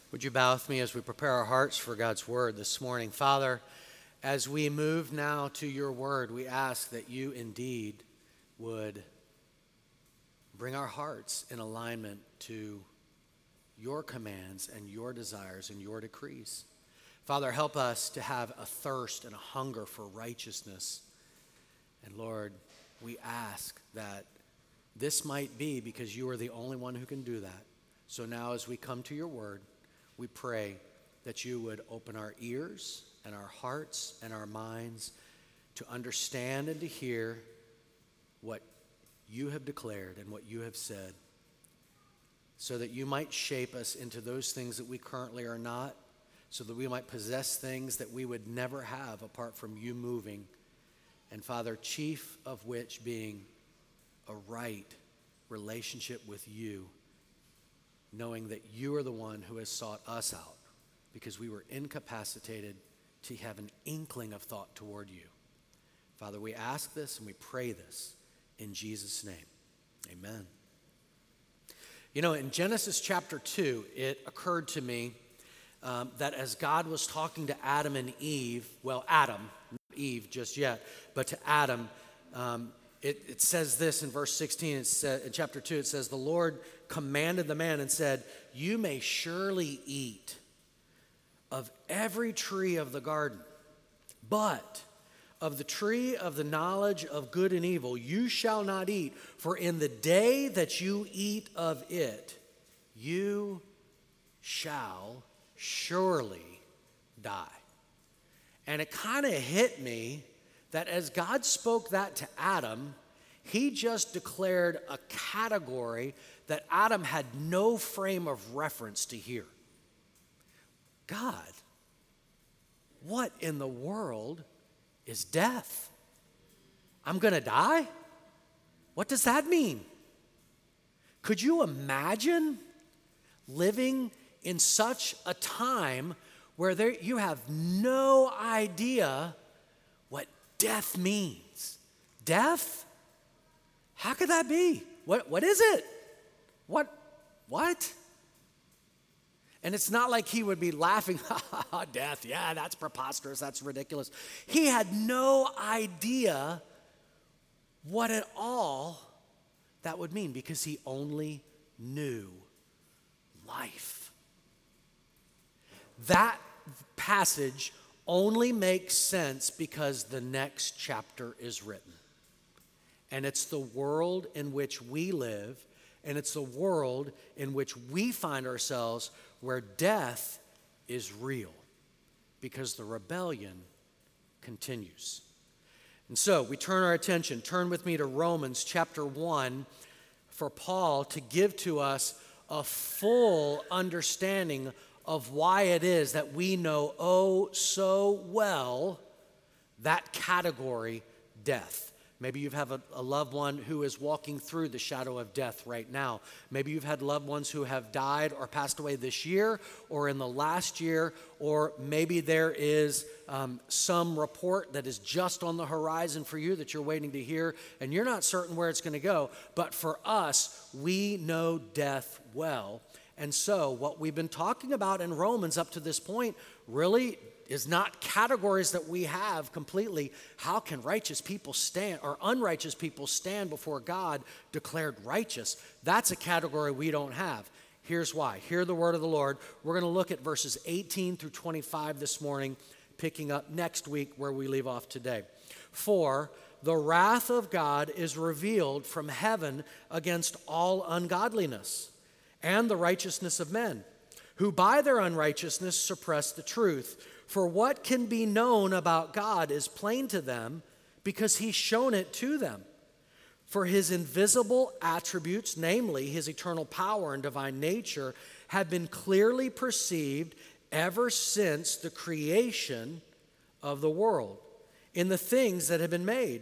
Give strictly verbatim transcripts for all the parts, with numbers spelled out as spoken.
Would you bow with me as we prepare our hearts for God's word this morning? Father, as we move now to your word, we ask that you indeed would bring our hearts in alignment to your commands and your desires and your decrees. Father, help us to have a thirst and a hunger for righteousness. And Lord, we ask that this might be because you are the only one who can do that. So now as we come to your word, we pray that you would open our ears and our hearts and our minds to understand and to hear what you have declared and what you have said, so that you might shape us into those things that we currently are not, so that we might possess things that we would never have apart from you moving. And Father, chief of which being a right relationship with you, knowing that you are the one who has sought us out because we were incapacitated to have an inkling of thought toward you. Father, we ask this and we pray this in Jesus' name. Amen. You know, in Genesis chapter two, it occurred to me um, that as God was talking to Adam and Eve, well, Adam, not Eve just yet, but to Adam, um, It, it says this in verse sixteen, it says, in chapter two, it says, the Lord commanded the man and said, you may surely eat of every tree of the garden, but of the tree of the knowledge of good and evil you shall not eat, for in the day that you eat of it, you shall surely die. And it kind of hit me that as God spoke that to Adam, he just declared a category that Adam had no frame of reference to hear. God, what in the world is death? I'm going to die? What does that mean? Could you imagine living in such a time where there, you have no idea what death means? Death? How could that be? What, what is it? What? What? And it's not like he would be laughing, ha ha ha, death, yeah, that's preposterous, that's ridiculous. He had no idea what at all that would mean because he only knew life. That passage only makes sense because the next chapter is written. And it's the world in which we live, and it's the world in which we find ourselves where death is real because the rebellion continues. And so we turn our attention, turn with me to Romans chapter one for Paul to give to us a full understanding of why it is that we know oh so well that category, death. Maybe you have a, a loved one who is walking through the shadow of death right now. Maybe you've had loved ones who have died or passed away this year or in the last year, or maybe there is um, some report that is just on the horizon for you that you're waiting to hear, and you're not certain where it's going to go. But for us, we know death well. And so what we've been talking about in Romans up to this point really is not categories that we have completely. How can righteous people stand or unrighteous people stand before God declared righteous? That's a category we don't have. Here's why. Hear the word of the Lord. We're going to look at verses eighteen through twenty-five this morning, picking up next week where we leave off today. For the wrath of God is revealed from heaven against all ungodliness and the righteousness of men, who by their unrighteousness suppress the truth. For what can be known about God is plain to them, because he's shown it to them. For his invisible attributes, namely his eternal power and divine nature, have been clearly perceived ever since the creation of the world in the things that have been made.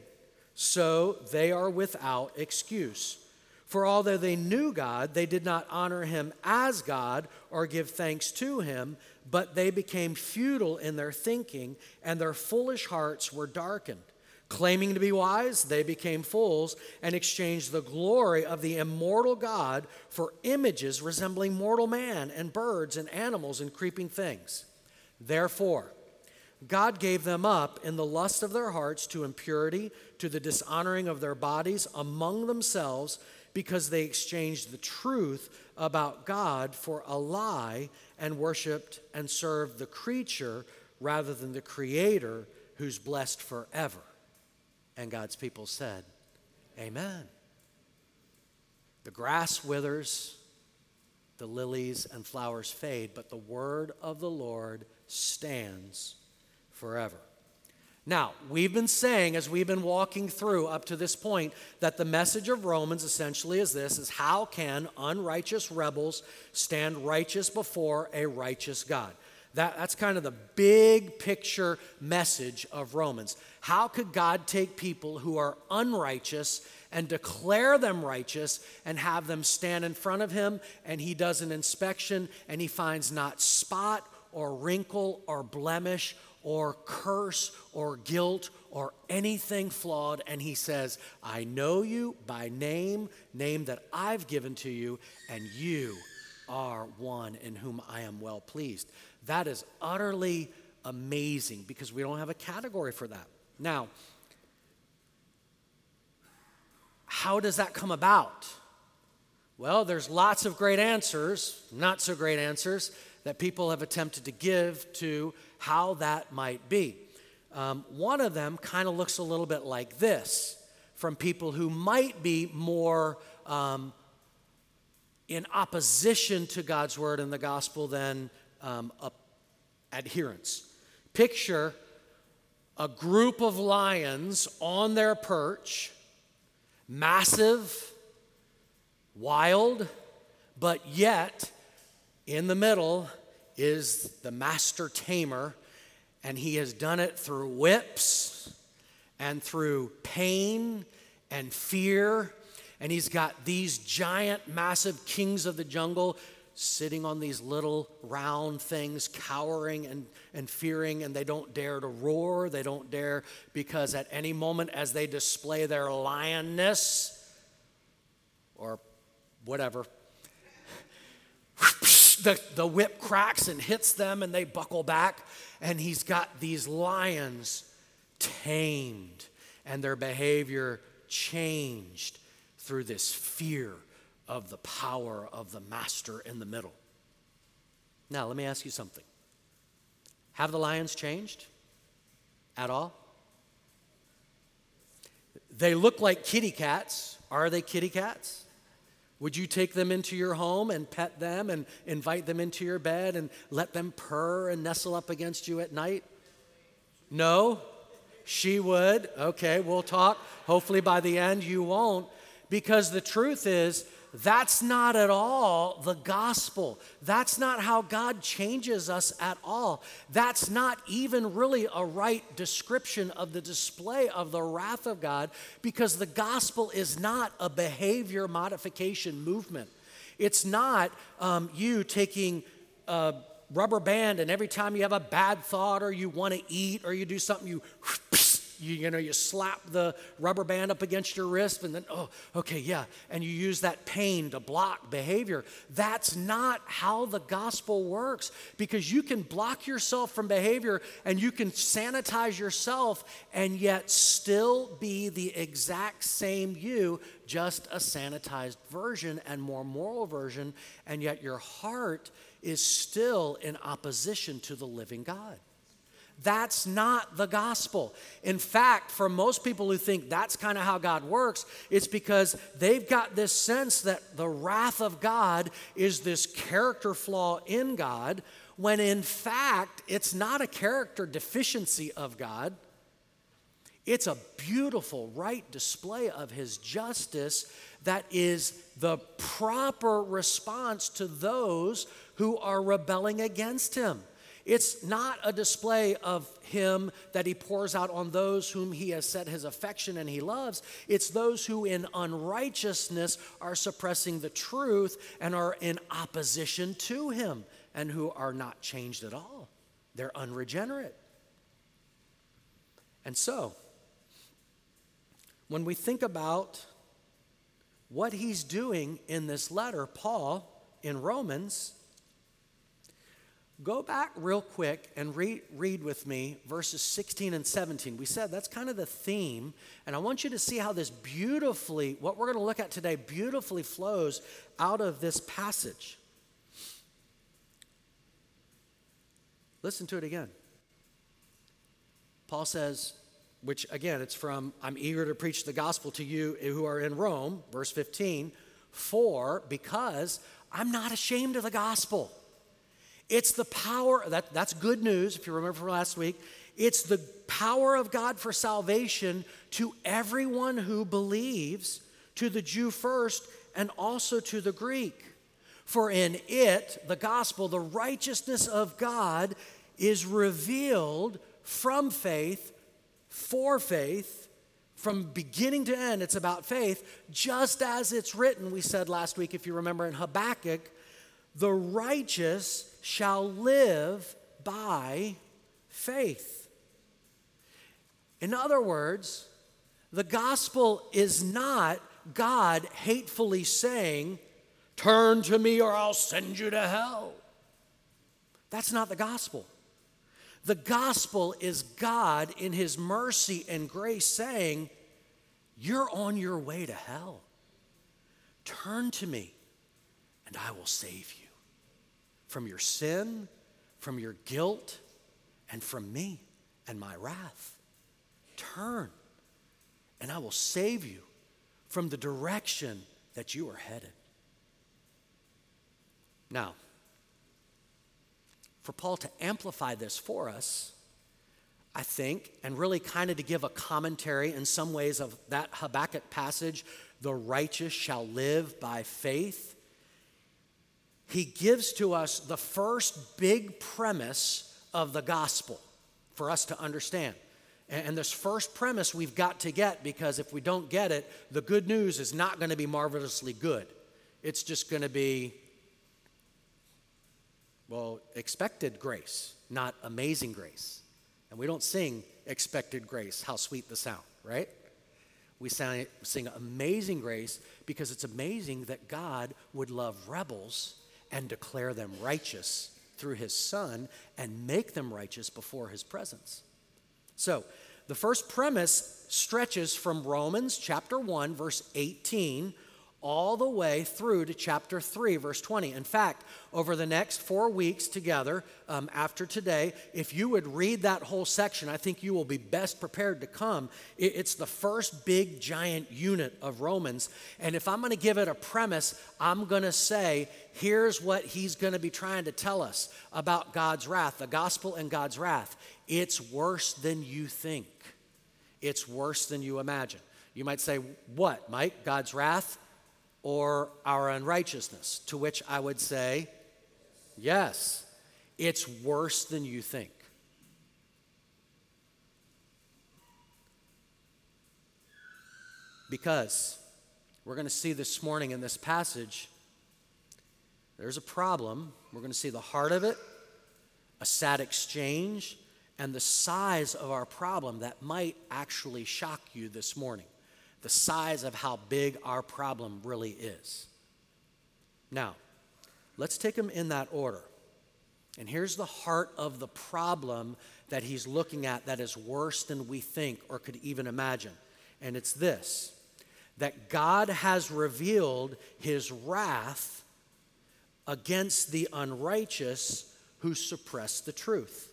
So they are without excuse. For although they knew God, they did not honor him as God or give thanks to him, but they became futile in their thinking, and their foolish hearts were darkened. Claiming to be wise, they became fools and exchanged the glory of the immortal God for images resembling mortal man and birds and animals and creeping things. Therefore, God gave them up in the lust of their hearts to impurity, to the dishonoring of their bodies among themselves, because they exchanged the truth about God for a lie and worshiped and served the creature rather than the Creator, who's blessed forever. And God's people said, Amen. The grass withers, the lilies and flowers fade, but the word of the Lord stands forever. Now, we've been saying, as we've been walking through up to this point, that the message of Romans essentially is this, is how can unrighteous rebels stand righteous before a righteous God? That, that's kind of the big picture message of Romans. How could God take people who are unrighteous and declare them righteous and have them stand in front of him, and he does an inspection and he finds not spot or wrinkle or blemish or curse or guilt or anything flawed, and he says, I know you by name, name that I've given to you, and you are one in whom I am well pleased. That is utterly amazing because we don't have a category for that. Now, how does that come about? Well, there's lots of great answers, not so great answers, that people have attempted to give to how that might be. Um, one of them kind of looks a little bit like this from people who might be more um, in opposition to God's word and the gospel than um, a, adherents. Picture a group of lions on their perch, massive, wild, but yet in the middle is the master tamer, and he has done it through whips and through pain and fear. And he's got these giant, massive kings of the jungle sitting on these little round things, cowering and, and fearing, and they don't dare to roar. They don't dare, because at any moment as they display their lionness or whatever, the, the whip cracks and hits them and they buckle back. And he's got these lions tamed and their behavior changed through this fear of the power of the master in the middle. Now, let me ask you something. Have the lions changed at all? They look like kitty cats. Are they kitty cats? Would you take them into your home and pet them and invite them into your bed and let them purr and nestle up against you at night? No? She would. Okay, we'll talk. Hopefully by the end you won't. Because the truth is, that's not at all the gospel. That's not how God changes us at all. That's not even really a right description of the display of the wrath of God, because the gospel is not a behavior modification movement. It's not um, you taking a rubber band and every time you have a bad thought or you want to eat or you do something, you You, you know, you slap the rubber band up against your wrist and then, oh, okay, yeah. And you use that pain to block behavior. That's not how the gospel works, because you can block yourself from behavior and you can sanitize yourself and yet still be the exact same you, just a sanitized version and more moral version, and yet your heart is still in opposition to the living God. That's not the gospel. In fact, for most people who think that's kind of how God works, it's because they've got this sense that the wrath of God is this character flaw in God, when in fact, it's not a character deficiency of God. It's a beautiful, right display of his justice that is the proper response to those who are rebelling against him. It's not a display of him that he pours out on those whom he has set his affection and he loves. It's those who in unrighteousness are suppressing the truth and are in opposition to him and who are not changed at all. They're unregenerate. And so, when we think about what he's doing in this letter, Paul, in Romans, go back real quick and read, read with me verses sixteen and seventeen. We said that's kind of the theme, and I want you to see how this beautifully, what we're going to look at today, beautifully flows out of this passage. Listen to it again. Paul says, which again, it's from, I'm eager to preach the gospel to you who are in Rome, verse fifteen, for, because I'm not ashamed of the gospel. It's the power, that, that's good news, if you remember from last week. It's the power of God for salvation to everyone who believes, to the Jew first, and also to the Greek. For in it, the gospel, the righteousness of God is revealed from faith, for faith, from beginning to end. It's about faith, just as it's written, we said last week, if you remember in Habakkuk, the righteous shall live by faith. In other words, the gospel is not God hatefully saying, turn to me or I'll send you to hell. That's not the gospel. The gospel is God in his mercy and grace saying, you're on your way to hell. Turn to me and I will save you from your sin, from your guilt, and from me and my wrath. Turn and I will save you from the direction that you are headed. Now, for Paul to amplify this for us, I think, and really kind of to give a commentary in some ways of that Habakkuk passage, the righteous shall live by faith, he gives to us the first big premise of the gospel for us to understand. And this first premise we've got to get, because if we don't get it, the good news is not going to be marvelously good. It's just going to be, well, expected grace, not amazing grace. And we don't sing expected grace, how sweet the sound, right? We sing amazing grace because it's amazing that God would love rebels and declare them righteous through his Son and make them righteous before his presence. So, the first premise stretches from Romans chapter one, verse eighteen, all the way through to chapter three, verse twenty. In fact, over the next four weeks together, um, after today, if you would read that whole section, I think you will be best prepared to come. It, it's the first big, giant unit of Romans. And if I'm going to give it a premise, I'm going to say, here's what he's going to be trying to tell us about God's wrath, the gospel and God's wrath. It's worse than you think. It's worse than you imagine. You might say, what, Mike? God's wrath or our unrighteousness? To which I would say, yes, it's worse than you think. Because we're going to see this morning in this passage, there's a problem. We're going to see the heart of it, a sad exchange, and the size of our problem that might actually shock you this morning. The size of how big our problem really is. Now, let's take them in that order. And here's the heart of the problem that he's looking at that is worse than we think or could even imagine. And it's this, that God has revealed his wrath against the unrighteous who suppress the truth.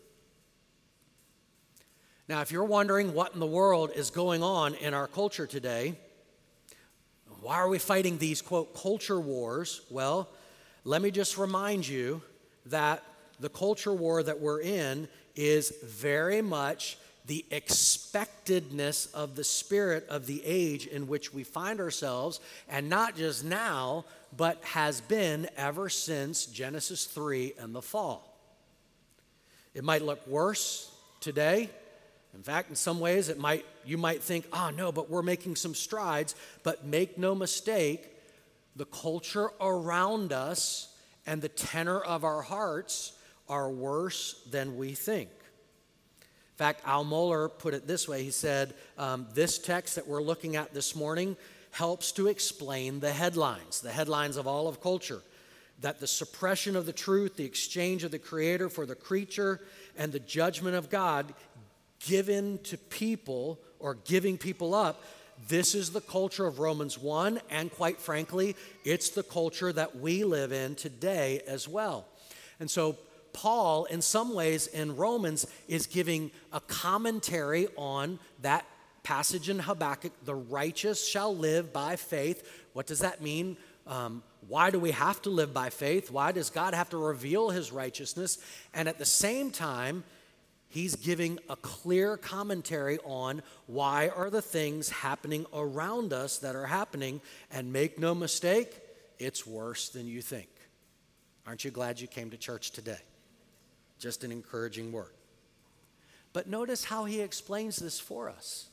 Now, if you're wondering what in the world is going on in our culture today, why are we fighting these, quote, culture wars? Well, let me just remind you that the culture war that we're in is very much the expectedness of the spirit of the age in which we find ourselves, and not just now, but has been ever since Genesis three and the fall. It might look worse today. In fact, in some ways, it might you might think, oh, no, but we're making some strides. But make no mistake, the culture around us and the tenor of our hearts are worse than we think. In fact, Al Mohler put it this way. He said, um, this text that we're looking at this morning helps to explain the headlines, the headlines of all of culture, that the suppression of the truth, the exchange of the Creator for the creature, and the judgment of God given to people or giving people up, this is the culture of Romans one, and quite frankly, it's the culture that we live in today as well. And so Paul, in some ways in Romans, is giving a commentary on that passage in Habakkuk, the righteous shall live by faith. What does that mean? Um, why do we have to live by faith? Why does God have to reveal his righteousness? And at the same time, he's giving a clear commentary on why are the things happening around us that are happening. And make no mistake, it's worse than you think. Aren't you glad you came to church today? Just an encouraging word. But notice how he explains this for us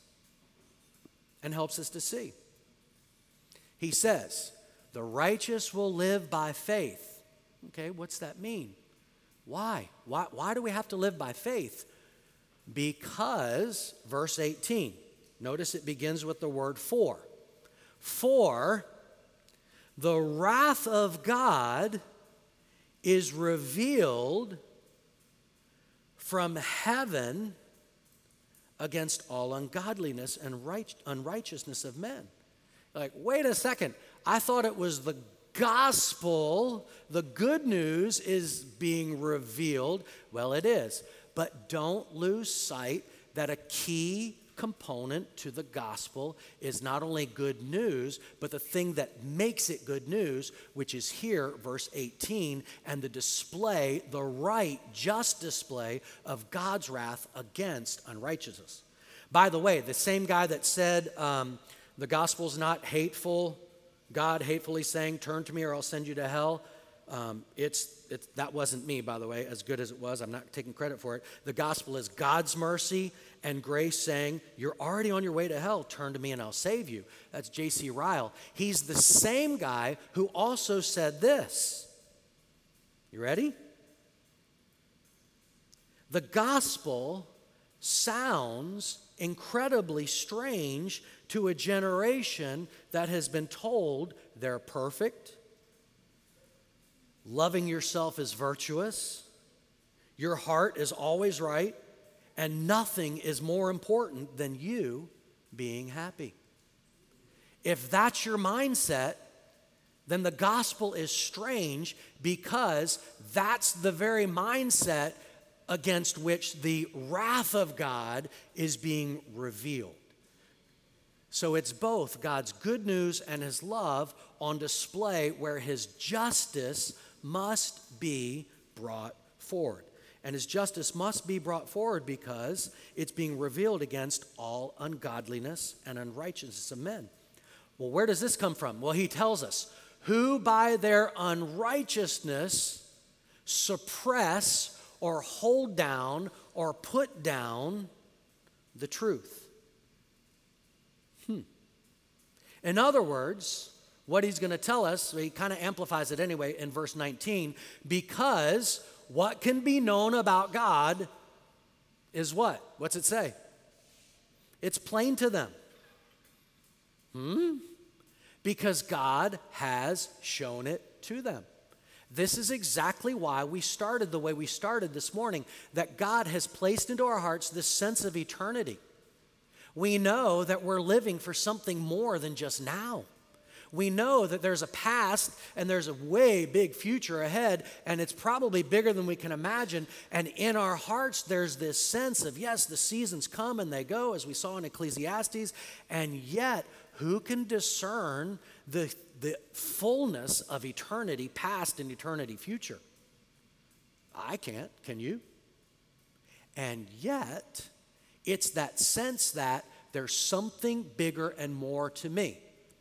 and helps us to see. He says, the righteous will live by faith. Okay, what's that mean? Why? Why, why do we have to live by faith? Because, verse eighteen, notice it begins with the word for. For the wrath of God is revealed from heaven against all ungodliness and right, unrighteousness of men. Like, wait a second. I thought it was the gospel, the good news is being revealed. Well, it is. But don't lose sight that a key component to the gospel is not only good news, but the thing that makes it good news, which is here, verse eighteen, and the display, the right, just display of God's wrath against unrighteousness. By the way, the same guy that said um, the gospel's not hateful, God hatefully saying, turn to me or I'll send you to hell. Um, it's, it's that wasn't me, by the way, as good as it was. I'm not taking credit for it. The gospel is God's mercy and grace saying, you're already on your way to hell. Turn to me and I'll save you. That's J C Ryle. He's the same guy who also said this. You ready? The gospel sounds incredibly strange to a generation that has been told they're perfect, loving yourself is virtuous, your heart is always right, and nothing is more important than you being happy. If that's your mindset, then the gospel is strange because that's the very mindset against which the wrath of God is being revealed. So it's both God's good news and his love on display where his justice must be brought forward. And his justice must be brought forward because it's being revealed against all ungodliness and unrighteousness of men. Well, where does this come from? Well, he tells us, who by their unrighteousness suppress or hold down or put down the truth. Hmm. In other words, what he's going to tell us, he kind of amplifies it anyway in verse nineteen, because what can be known about God is what? What's it say? It's plain to them. Hmm? Because God has shown it to them. This is exactly why we started the way we started this morning, that God has placed into our hearts this sense of eternity. We know that we're living for something more than just now. We know that there's a past and there's a way big future ahead, and it's probably bigger than we can imagine. And in our hearts, there's this sense of, yes, the seasons come and they go, as we saw in Ecclesiastes, and yet, who can discern the, the fullness of eternity past and eternity future? I can't. Can you? And yet, it's that sense that there's something bigger and more to me.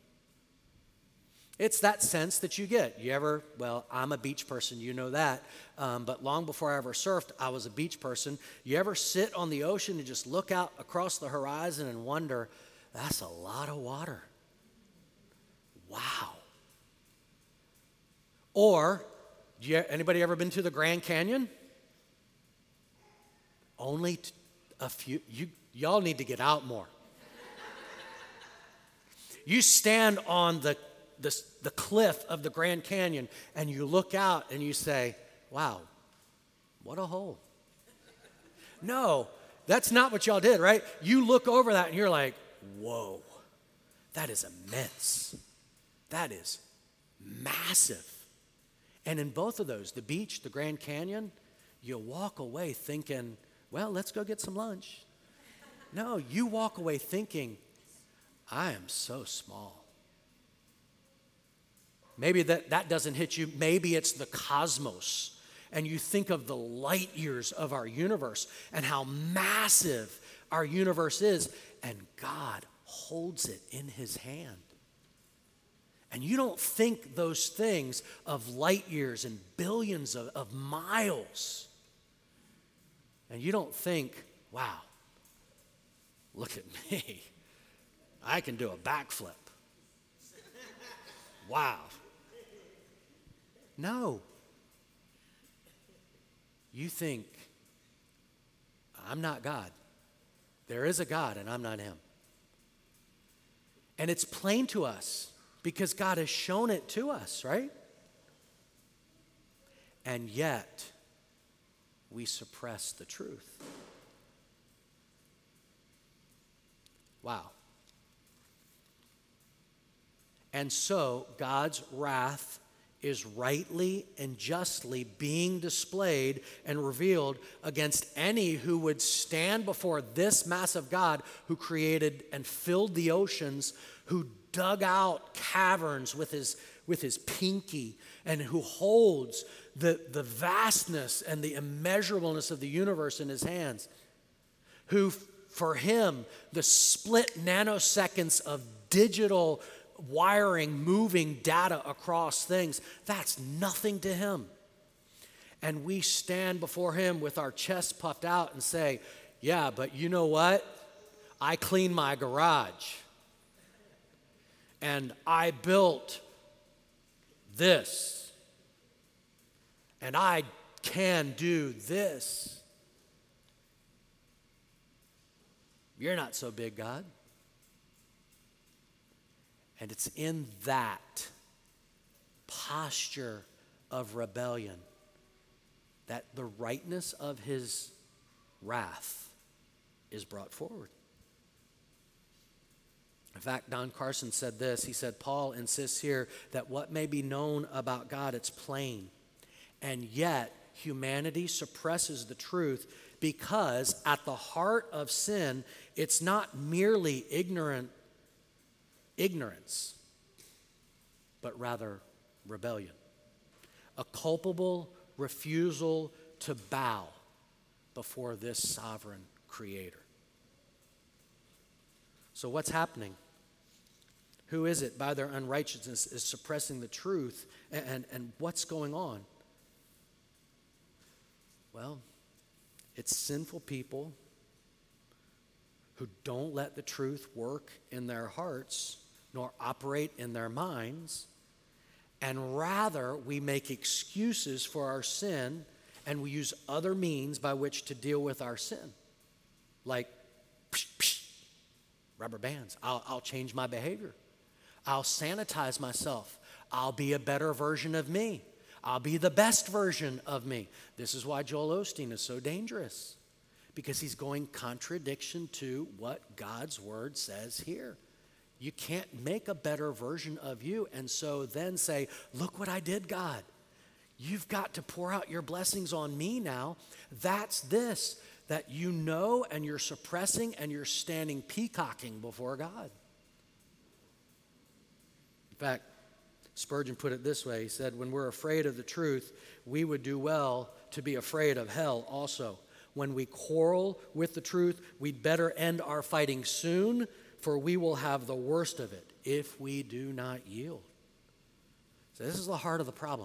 It's that sense that you get. You ever, well, I'm a beach person, you know that. Um, but long before I ever surfed, I was a beach person. You ever sit on the ocean and just look out across the horizon and wonder, that's a lot of water. Wow. Or, you, anybody ever been to the Grand Canyon? Only t- a few, you, y'all need to get out more. You stand on the, the, the cliff of the Grand Canyon and you look out and you say, wow, what a hole. No, that's not what y'all did, right? You look over that and you're like, whoa, that is immense. That is massive. And in both of those, the beach, the Grand Canyon, you walk away thinking, well, let's go get some lunch. No, you walk away thinking, I am so small. Maybe that, that doesn't hit you. Maybe it's the cosmos. And you think of the light years of our universe and how massive our universe is. And God holds it in his hand. And you don't think those things of light years and billions of, of miles. And you don't think, wow, look at me. I can do a backflip. Wow. No. You think, I'm not God. There is a God and I'm not him. And it's plain to us because God has shown it to us, right? And yet, we suppress the truth. Wow. And so, God's wrath is rightly and justly being displayed and revealed against any who would stand before this massive God who created and filled the oceans, who dug out caverns with his, with his pinky, and who holds the, the vastness and the immeasurableness of the universe in his hands, who for him, the split nanoseconds of digital wiring, moving data across things, that's nothing to him. And we stand before him with our chests puffed out and say, yeah, but you know what? I cleaned my garage. And I built this. And I can do this. You're not so big, God. And it's in that posture of rebellion that the rightness of his wrath is brought forward. In fact, Don Carson said this. He said, Paul insists here that what may be known about God, it's plain. And yet, humanity suppresses the truth because at the heart of sin, it's not merely ignorant ignorance, but rather rebellion. A culpable refusal to bow before this sovereign creator. So what's happening? Who is it by their unrighteousness is suppressing the truth, and, and, and what's going on? Well, it's sinful people who don't let the truth work in their hearts nor operate in their minds, and rather we make excuses for our sin and we use other means by which to deal with our sin, like psh, psh, rubber bands. I'll, I'll change my behavior. I'll sanitize myself. I'll be a better version of me. I'll be the best version of me. This is why Joel Osteen is so dangerous, because he's going contradiction to what God's word says here. You can't make a better version of you and so then say, look what I did, God. You've got to pour out your blessings on me now. That's this, that you know and you're suppressing and you're standing peacocking before God. In fact, Spurgeon put it this way. He said, when we're afraid of the truth, we would do well to be afraid of hell also. When we quarrel with the truth, we'd better end our fighting soon, for we will have the worst of it if we do not yield. So this is the heart of the problem.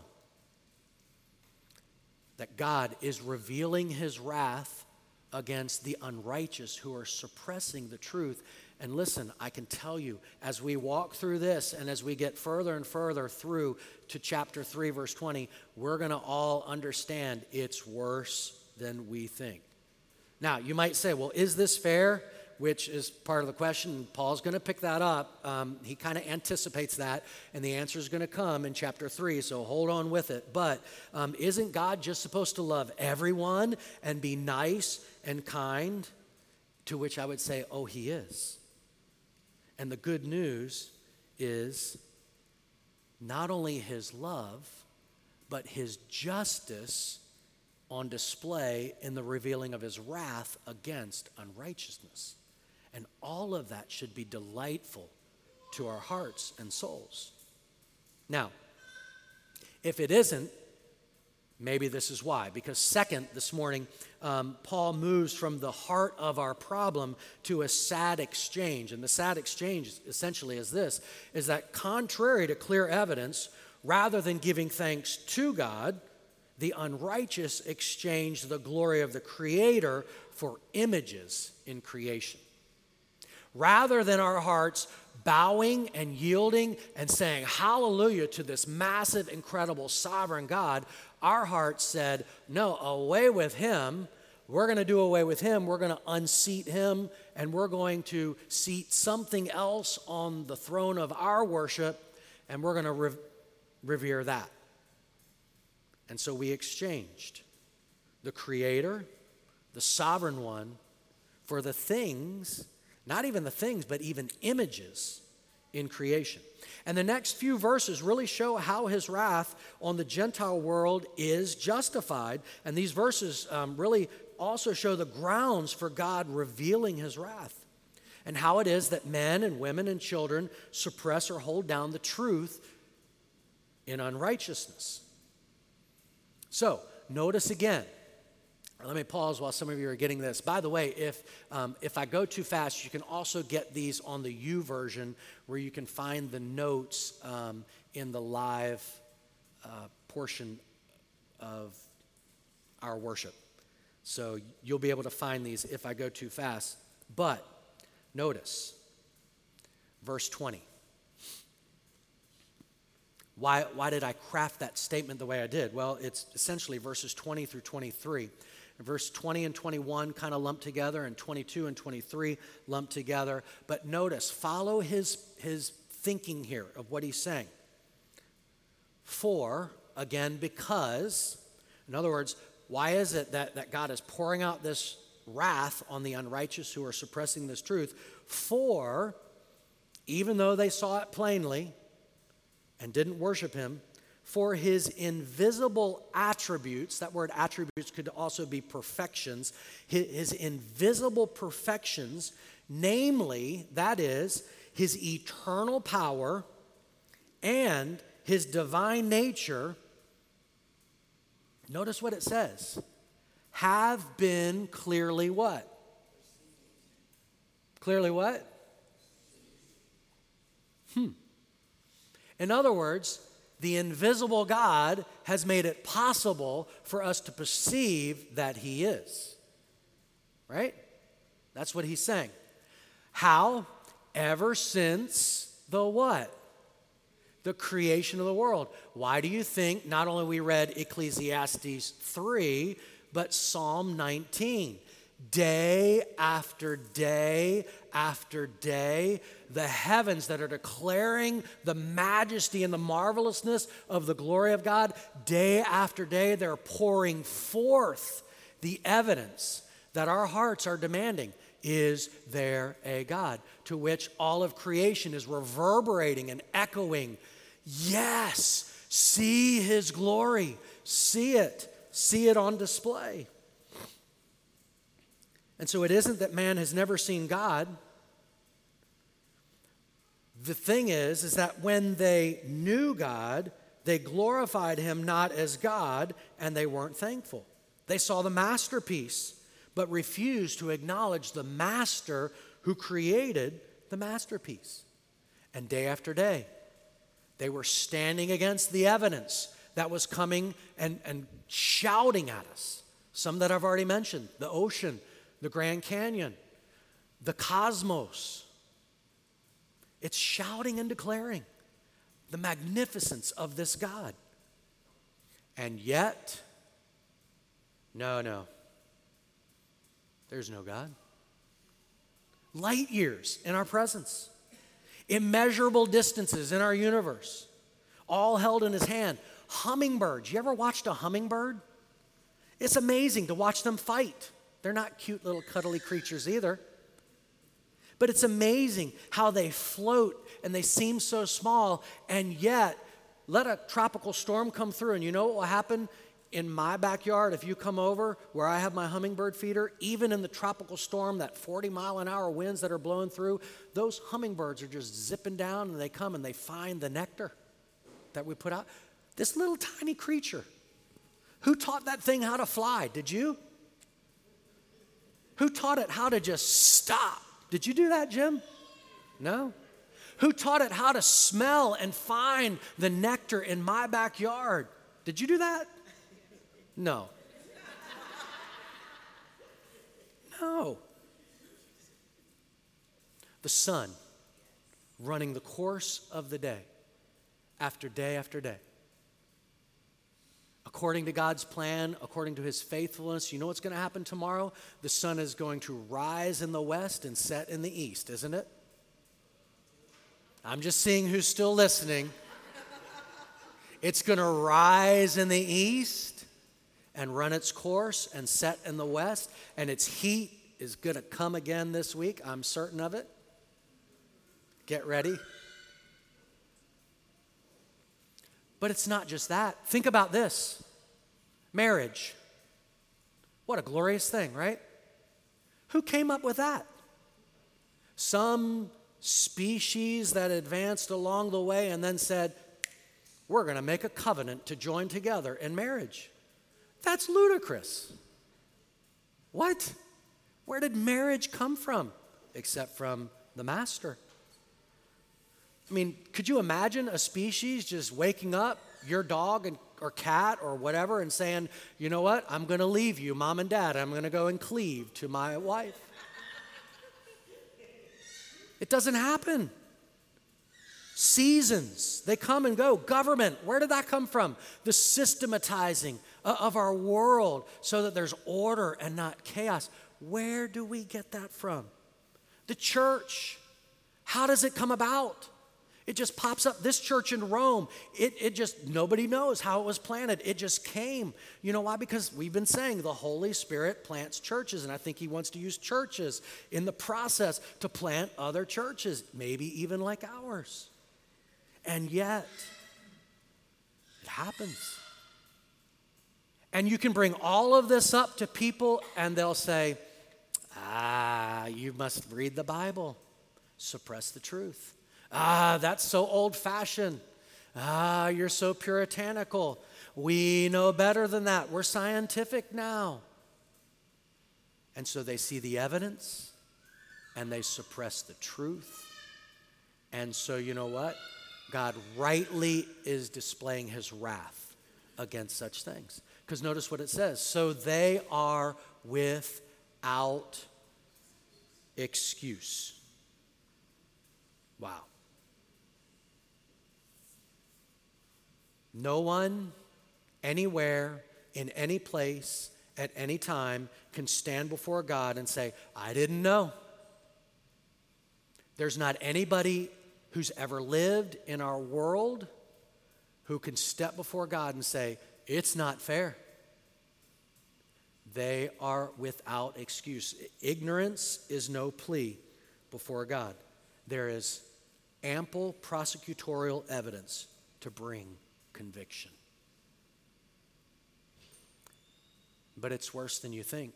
That God is revealing his wrath against the unrighteous who are suppressing the truth. And listen, I can tell you, as we walk through this and as we get further and further through to chapter three, verse twenty, we're going to all understand it's worse than we think. Now, you might say, well, is this fair? Which is part of the question. Paul's going to pick that up. Um, he kind of anticipates that, and the answer is going to come in chapter three, so hold on with it. But um, isn't God just supposed to love everyone and be nice and kind? To which I would say, oh, he is. And the good news is not only his love, but his justice on display in the revealing of his wrath against unrighteousness. And all of that should be delightful to our hearts and souls. Now, if it isn't, maybe this is why. Because second, this morning, um, Paul moves from the heart of our problem to a sad exchange. And the sad exchange essentially is this, is that contrary to clear evidence, rather than giving thanks to God, the unrighteous exchange the glory of the Creator for images in creation. Rather than our hearts bowing and yielding and saying hallelujah to this massive, incredible, sovereign God, our hearts said, no, away with him. We're going to do away with him. We're going to unseat him, and we're going to seat something else on the throne of our worship, and we're going to re- revere that. And so we exchanged the Creator, the Sovereign One, for the things, not even the things, but even images in creation. And the next few verses really show how his wrath on the Gentile world is justified. And these verses um, really also show the grounds for God revealing his wrath and how it is that men and women and children suppress or hold down the truth in unrighteousness. So, notice again. Let me pause while some of you are getting this. By the way, if um, if I go too fast, you can also get these on the U version where you can find the notes um, in the live uh, portion of our worship. So you'll be able to find these if I go too fast. But notice verse twenty. Why, why did I craft that statement the way I did? Well, it's essentially verses twenty through twenty-three. Verse twenty and twenty-one kind of lumped together, and twenty-two and twenty-three lumped together. But notice, follow his, his thinking here of what he's saying. For, again, because, in other words, why is it that, that God is pouring out this wrath on the unrighteous who are suppressing this truth? For, even though they saw it plainly and didn't worship him, for his invisible attributes, that word attributes could also be perfections, his, his invisible perfections, namely, that is, his eternal power and his divine nature, notice what it says, have been clearly what? Clearly what? Hmm. In other words, the invisible God has made it possible for us to perceive that he is. Right? That's what he's saying. How? Ever since the what? The creation of the world. Why do you think not only we read Ecclesiastes three, but Psalm nineteen? Day after day after day, the heavens that are declaring the majesty and the marvelousness of the glory of God, day after day, they're pouring forth the evidence that our hearts are demanding. Is there a God? To which all of creation is reverberating and echoing, yes, see his glory, see it, see it on display. And so it isn't that man has never seen God. The thing is, is that when they knew God, they glorified him not as God, and they weren't thankful. They saw the masterpiece, but refused to acknowledge the master who created the masterpiece. And day after day, they were standing against the evidence that was coming and, and shouting at us. Some that I've already mentioned, the ocean, the Grand Canyon, the cosmos. It's shouting and declaring the magnificence of this God. And yet, no, no. There's no God. Light years in our presence. Immeasurable distances in our universe. All held in his hand. Hummingbirds. You ever watched a hummingbird? It's amazing to watch them fight. They're not cute little cuddly creatures either. But it's amazing how they float and they seem so small, and yet let a tropical storm come through, and you know what will happen in my backyard if you come over where I have my hummingbird feeder? Even in the tropical storm, that forty mile an hour winds that are blowing through, those hummingbirds are just zipping down, and they come and they find the nectar that we put out. This little tiny creature. Who taught that thing how to fly? Did you? Who taught it how to just stop? Did you do that, Jim? No. Who taught it how to smell and find the nectar in my backyard? Did you do that? No. No. The sun running the course of the day, after day after day. According to God's plan, according to his faithfulness, you know what's going to happen tomorrow? The sun is going to rise in the west and set in the east, isn't it? I'm just seeing who's still listening. It's going to rise in the east and run its course and set in the west, and its heat is going to come again this week. I'm certain of it. Get ready. But it's not just that. Think about this. Marriage. What a glorious thing, right? Who came up with that? Some species that advanced along the way and then said, we're going to make a covenant to join together in marriage. That's ludicrous. What? Where did marriage come from? Except from the master. I mean, could you imagine a species just waking up, your dog and, or cat or whatever, and saying, you know what, I'm going to leave you, mom and dad. I'm going to go and cleave to my wife. It doesn't happen. Seasons, they come and go. Government, where did that come from? The systematizing of our world so that there's order and not chaos. Where do we get that from? The church. How does it come about? It just pops up. This church in Rome, it, it just, nobody knows how it was planted. It just came. You know why? Because we've been saying the Holy Spirit plants churches, and I think he wants to use churches in the process to plant other churches, maybe even like ours. And yet, it happens. And you can bring all of this up to people, and they'll say, ah, you must read the Bible. Suppress the truth. Ah, that's so old-fashioned. Ah, you're so puritanical. We know better than that. We're scientific now. And so they see the evidence, and they suppress the truth. And so you know what? God rightly is displaying his wrath against such things. Because notice what it says. So they are without excuse. Wow. No one, anywhere, in any place, at any time, can stand before God and say, I didn't know. There's not anybody who's ever lived in our world who can step before God and say, it's not fair. They are without excuse. Ignorance is no plea before God. There is ample prosecutorial evidence to bring conviction. But it's worse than you think.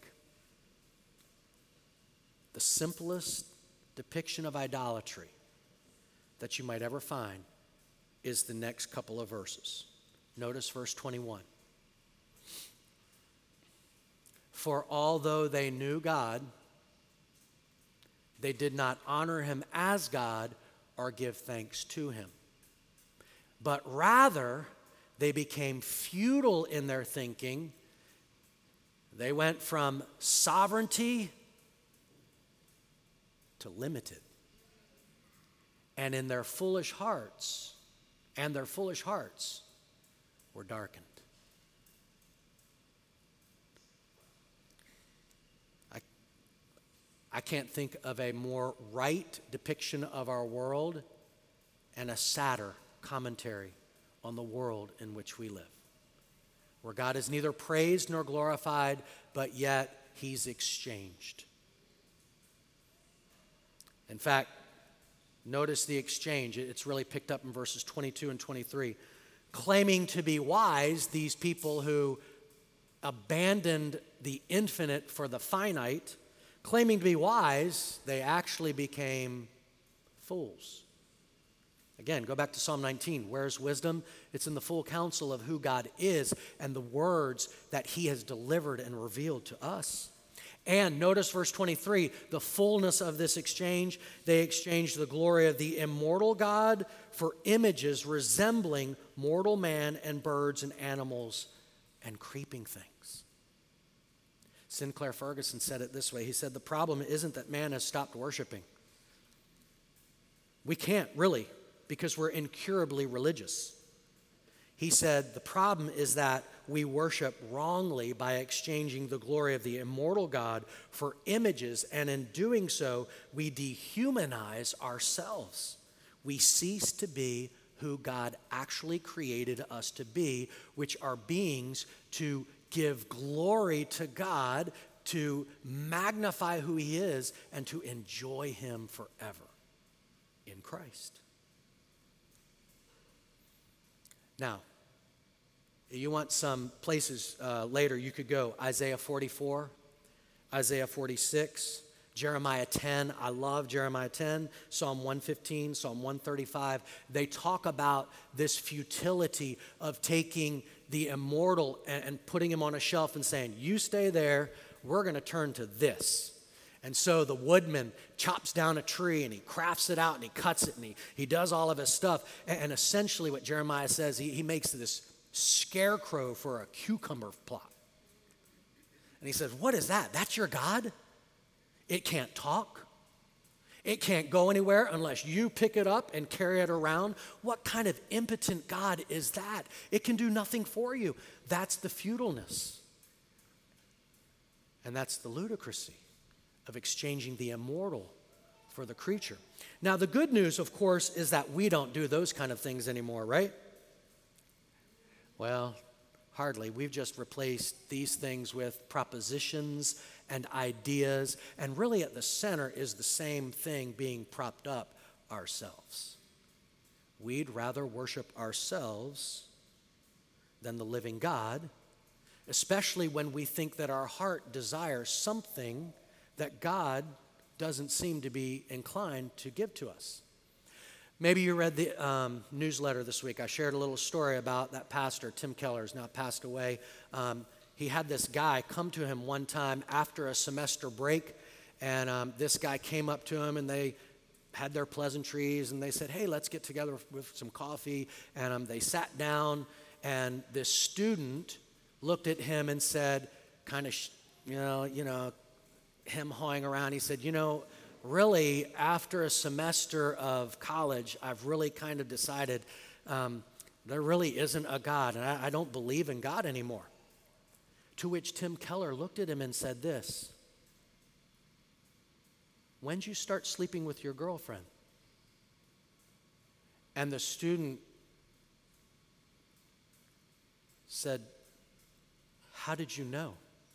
The simplest depiction of idolatry that you might ever find is the next couple of verses. Notice verse twenty-one. For although they knew God, they did not honor him as God or give thanks to him. But rather, they became futile in their thinking. They went from sovereignty to limited. And in their foolish hearts, and their foolish hearts were darkened. I, I can't think of a more right depiction of our world and a sadder commentary on the world in which we live, where God is neither praised nor glorified, but yet he's exchanged. In fact, notice the exchange. It's really picked up in verses twenty-two and twenty-three. Claiming to be wise, these people who abandoned the infinite for the finite, claiming to be wise, they actually became fools. Again, go back to Psalm nineteen. Where's wisdom? It's in the full counsel of who God is and the words that he has delivered and revealed to us. And notice verse twenty-three, the fullness of this exchange. They exchanged the glory of the immortal God for images resembling mortal man and birds and animals and creeping things. Sinclair Ferguson said it this way. He said, the problem isn't that man has stopped worshiping. We can't really, because we're incurably religious. He said, the problem is that we worship wrongly by exchanging the glory of the immortal God for images, and in doing so, we dehumanize ourselves. We cease to be who God actually created us to be, which are beings to give glory to God, to magnify who he is, and to enjoy him forever in Christ. Now, you want some places uh, later you could go. Isaiah forty-four, Isaiah forty-six, Jeremiah ten. I love Jeremiah ten, Psalm one fifteen, Psalm one thirty-five. They talk about this futility of taking the immortal and, and putting him on a shelf and saying, you stay there, we're going to turn to this. And so the woodman chops down a tree and he crafts it out and he cuts it and he, he does all of his stuff. And, and essentially what Jeremiah says, he, he makes this scarecrow for a cucumber plot. And he says, what is that? That's your God? It can't talk. It can't go anywhere unless you pick it up and carry it around. What kind of impotent God is that? It can do nothing for you. That's the futileness. And that's the ludicrousy of exchanging the immortal for the creature. Now, the good news, of course, is that we don't do those kind of things anymore, right? Well, hardly. We've just replaced these things with propositions and ideas, and really at the center is the same thing being propped up, ourselves. We'd rather worship ourselves than the living God, especially when we think that our heart desires something that God doesn't seem to be inclined to give to us. Maybe you read the um, newsletter this week. I shared a little story about that pastor, Tim Keller, who's now passed away. Um, he had this guy come to him one time after a semester break, and um, this guy came up to him, and they had their pleasantries, and they said, hey, let's get together with some coffee. And um, they sat down, and this student looked at him and said, kind of, you know, you know, him hawing around, he said, you know, really, after a semester of college, I've really kind of decided um, there really isn't a God, and I, I don't believe in God anymore. To which Tim Keller looked at him and said this, when'd you start sleeping with your girlfriend? And the student said, how did you know?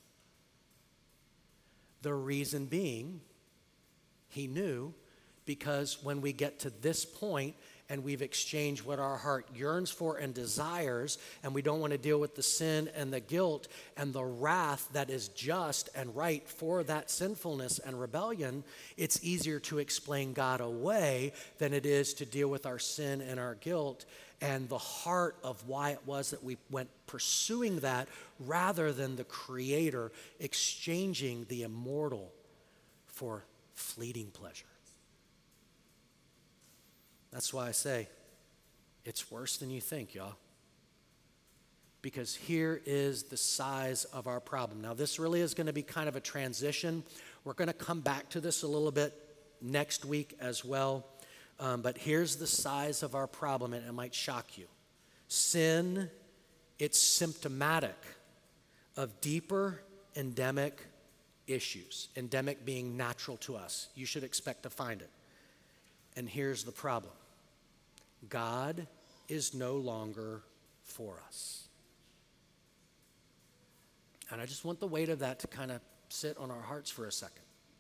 The reason being, he knew, because when we get to this point and we've exchanged what our heart yearns for and desires, and we don't want to deal with the sin and the guilt and the wrath that is just and right for that sinfulness and rebellion, it's easier to explain God away than it is to deal with our sin and our guilt and the heart of why it was that we went pursuing that rather than the Creator exchanging the immortal for fleeting pleasure. That's why I say it's worse than you think, y'all. Because here is the size of our problem. Now, this really is going to be kind of a transition. We're going to come back to this a little bit next week as well. Um, but here's the size of our problem, and it might shock you. Sin, it's symptomatic of deeper, endemic issues, endemic being natural to us. You should expect to find it. And here's the problem. God is no longer for us. And I just want the weight of that to kind of sit on our hearts for a second.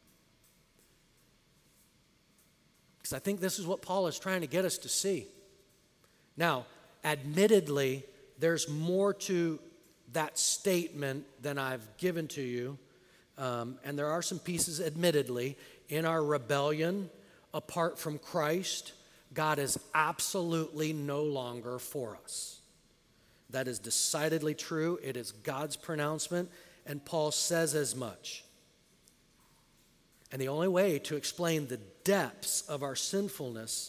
Because I think this is what Paul is trying to get us to see. Now, admittedly, there's more to that statement than I've given to you. Um, and there are some pieces, admittedly, in our rebellion apart from Christ, God is absolutely no longer for us. That is decidedly true. It is God's pronouncement, and Paul says as much. And the only way to explain the depths of our sinfulness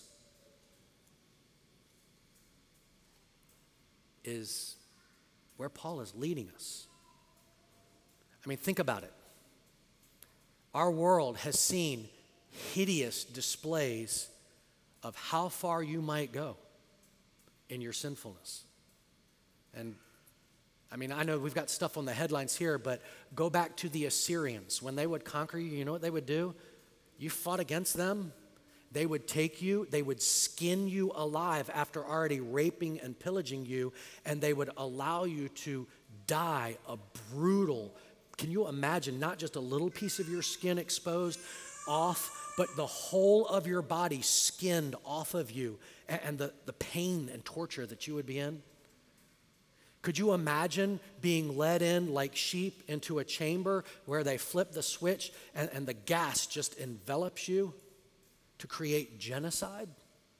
is where Paul is leading us. I mean, think about it. Our world has seen hideous displays of how far you might go in your sinfulness. And I mean, I know we've got stuff on the headlines here, but go back to the Assyrians. When they would conquer you, you know what they would do? You fought against them. They would take you, they would skin you alive after already raping and pillaging you, and they would allow you to die a brutal, can you imagine, not just a little piece of your skin exposed off, but the whole of your body skinned off of you, and, and the, the pain and torture that you would be in? Could you imagine being led in like sheep into a chamber where they flip the switch and, and the gas just envelops you to create genocide?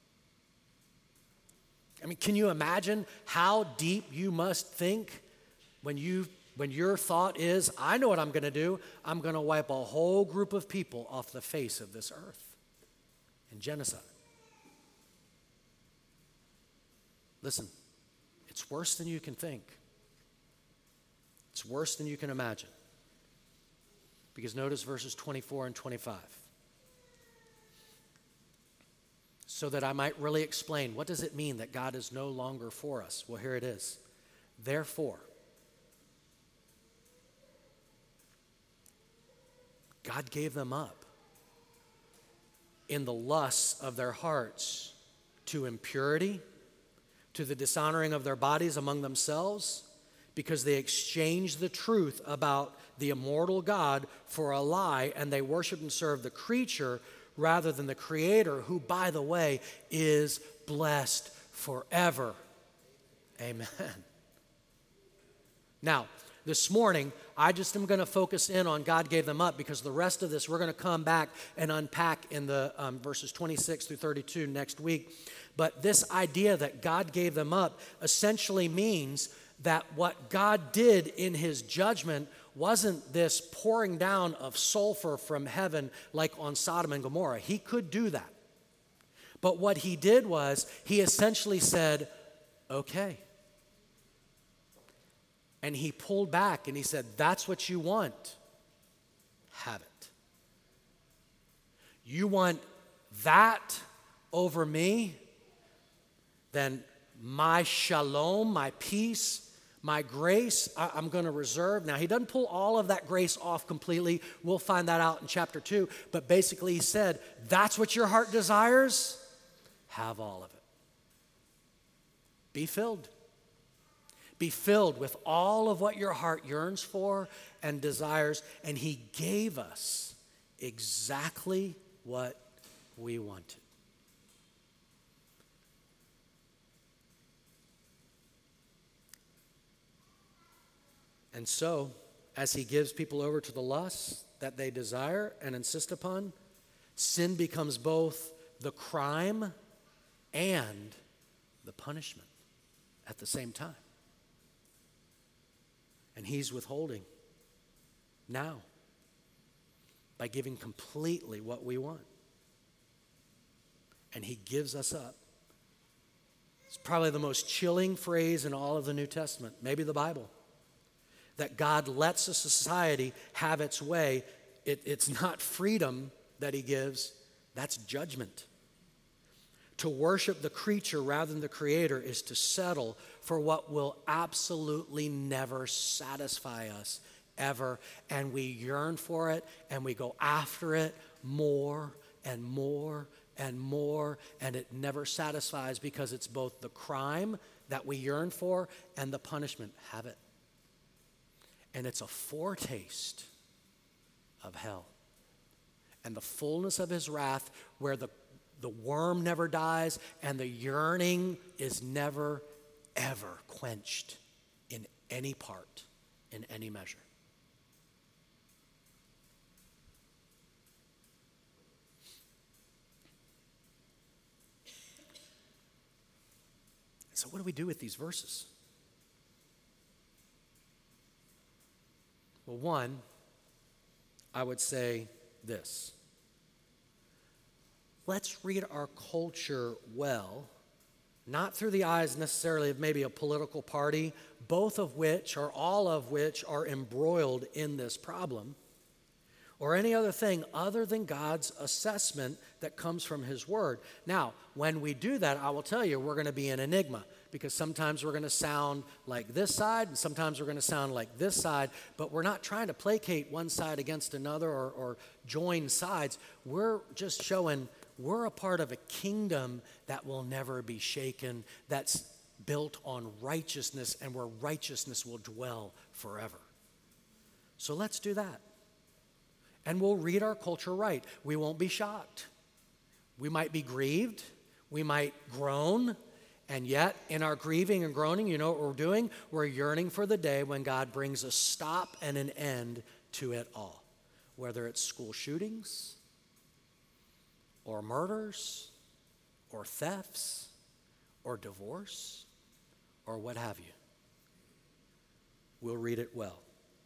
I mean, can you imagine how deep you must think when you when your thought is, I know what I'm going to do. I'm going to wipe a whole group of people off the face of this earth in genocide. Listen. It's worse than you can think. It's worse than you can imagine. Because notice verses twenty-four and twenty-five. So that I might really explain, what does it mean that God is no longer for us? Well, here it is. Therefore, God gave them up in the lusts of their hearts to impurity, to the dishonoring of their bodies among themselves, because they exchanged the truth about the immortal God for a lie, and they worshiped and served the creature rather than the Creator, who, by the way, is blessed forever. Amen. Now, this morning, I just am going to focus in on God gave them up, because the rest of this we're going to come back and unpack in the um, verses twenty-six through thirty-two next week. But this idea that God gave them up essentially means that what God did in his judgment wasn't this pouring down of sulfur from heaven like on Sodom and Gomorrah. He could do that. But what he did was he essentially said, okay. And he pulled back and he said, that's what you want. Have it. You want that over me? Then my shalom, my peace, my grace, I, I'm going to reserve. Now, he doesn't pull all of that grace off completely. We'll find that out in chapter two. But basically, he said, that's what your heart desires? Have all of it. Be filled. Be filled with all of what your heart yearns for and desires. And he gave us exactly what we wanted. And so, as he gives people over to the lusts that they desire and insist upon, sin becomes both the crime and the punishment at the same time. And he's withholding now by giving completely what we want. And he gives us up. It's probably the most chilling phrase in all of the New Testament, maybe the Bible. That God lets a society have its way. It, it's not freedom that he gives, that's judgment. To worship the creature rather than the Creator is to settle for what will absolutely never satisfy us ever. And we yearn for it, and we go after it more and more and more, and it never satisfies because it's both the crime that we yearn for and the punishment. Have it. And it's a foretaste of hell and the fullness of his wrath, where the, the worm never dies and the yearning is never, ever quenched in any part, in any measure. So what do we do with these verses? Well, one, I would say this. Let's read our culture well, not through the eyes necessarily of maybe a political party, both of which or all of which are embroiled in this problem, or any other thing other than God's assessment that comes from his word. Now, when we do that, I will tell you, we're going to be an enigma, because sometimes we're going to sound like this side, and sometimes we're going to sound like this side, but we're not trying to placate one side against another or, or join sides. We're just showing we're a part of a kingdom that will never be shaken, that's built on righteousness, and where righteousness will dwell forever. So let's do that. And we'll read our culture right. We won't be shocked. We might be grieved. We might groan. And yet, in our grieving and groaning, you know what we're doing? We're yearning for the day when God brings a stop and an end to it all. Whether it's school shootings, or murders, or thefts, or divorce, or what have you. We'll read it well.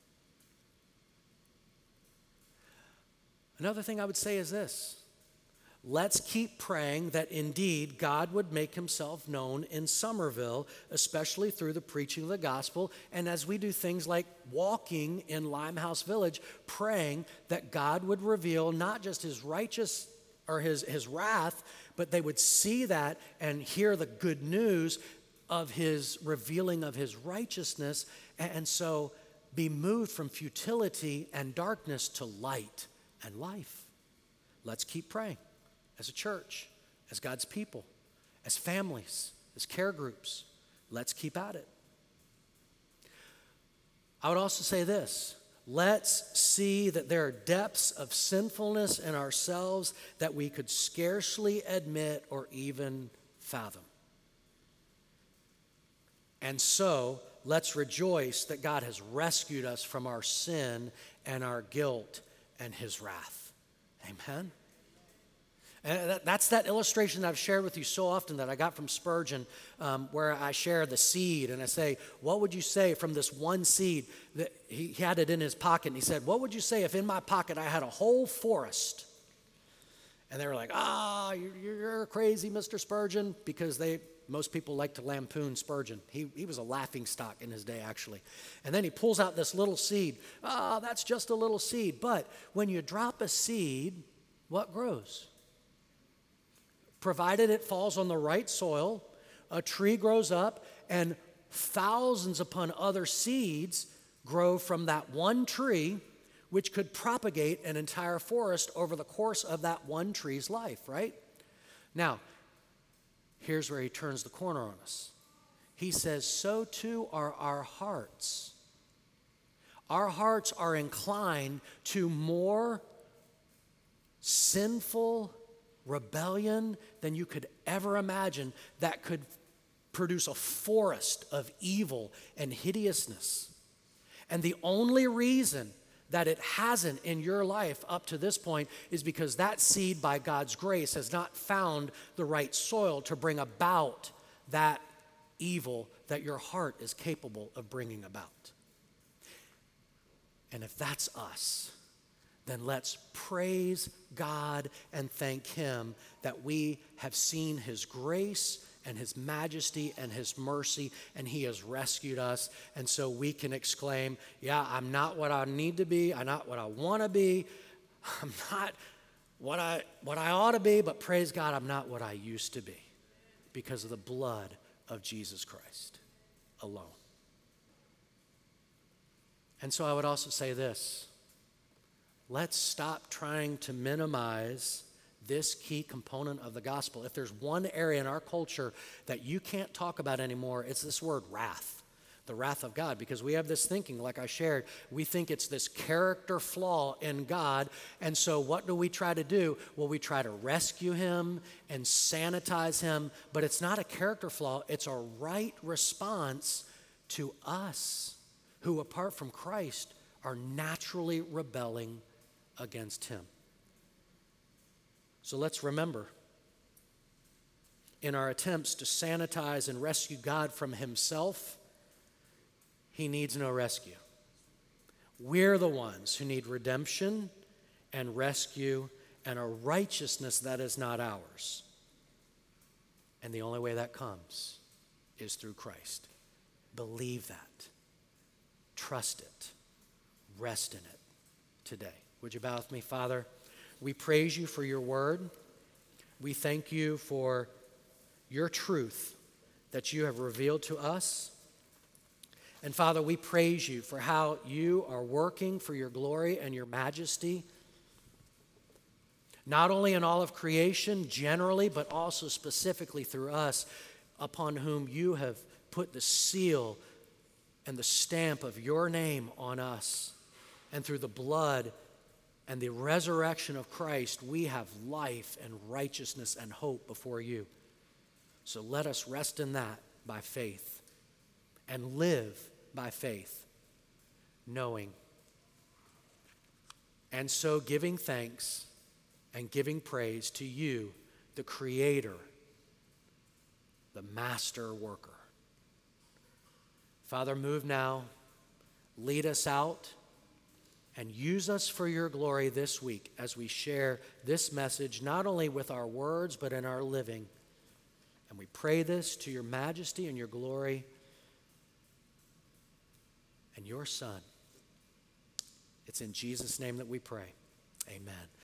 Another thing I would say is this. Let's keep praying that indeed God would make himself known in Somerville, especially through the preaching of the gospel. And as we do things like walking in Limehouse Village, praying that God would reveal not just his righteous or his, his wrath, but they would see that and hear the good news of his revealing of his righteousness. And so be moved from futility and darkness to light and life. Let's keep praying as a church, as God's people, as families, as care groups. Let's keep at it. I would also say this. Let's see that there are depths of sinfulness in ourselves that we could scarcely admit or even fathom. And so, let's rejoice that God has rescued us from our sin and our guilt and his wrath. Amen? And that, that's that illustration that I've shared with you so often that I got from Spurgeon, um, where I share the seed and I say, what would you say from this one seed? That he, he had it in his pocket, and he said, what would you say if in my pocket I had a whole forest? And they were like, ah, you're, you're crazy, Mister Spurgeon, because they most people like to lampoon Spurgeon. He, he was a laughingstock in his day, actually. And then he pulls out this little seed. Ah, that's just a little seed. But when you drop a seed, what grows? Provided it falls on the right soil, a tree grows up, and thousands upon other seeds grow from that one tree, which could propagate an entire forest over the course of that one tree's life, right? Now, here's where he turns the corner on us. He says, so too are our hearts. Our hearts are inclined to more sinful rebellion than you could ever imagine, that could produce a forest of evil and hideousness. And the only reason that it hasn't in your life up to this point is because that seed, by God's grace, has not found the right soil to bring about that evil that your heart is capable of bringing about. And if that's us, then let's praise God and thank him that we have seen his grace and his majesty and his mercy, and he has rescued us. And so we can exclaim, yeah, I'm not what I need to be. I'm not what I want to be. I'm not what I, what I ought to be, but praise God, I'm not what I used to be because of the blood of Jesus Christ alone. And so I would also say this. Let's stop trying to minimize this key component of the gospel. If there's one area in our culture that you can't talk about anymore, it's this word wrath, the wrath of God, because we have this thinking, like I shared, we think it's this character flaw in God, and so what do we try to do? Well, we try to rescue him and sanitize him, but it's not a character flaw, it's a right response to us who, apart from Christ, are naturally rebelling against him. So let's remember, in our attempts to sanitize and rescue God from himself, he needs no rescue. We're the ones who need redemption and rescue and a righteousness that is not ours. And the only way that comes is through Christ. Believe that. Trust it. Rest in it today. Would you bow with me, Father? We praise you for your word. We thank you for your truth that you have revealed to us. And Father, we praise you for how you are working for your glory and your majesty, not only in all of creation generally, but also specifically through us, upon whom you have put the seal and the stamp of your name on us. And through the blood and the resurrection of Christ, we have life and righteousness and hope before you. So let us rest in that by faith and live by faith, knowing and so giving thanks and giving praise to you, the Creator, the Master Worker. Father, move now, lead us out, and use us for your glory this week as we share this message, not only with our words, but in our living. And we pray this to your majesty and your glory and your Son. It's in Jesus' name that we pray. Amen.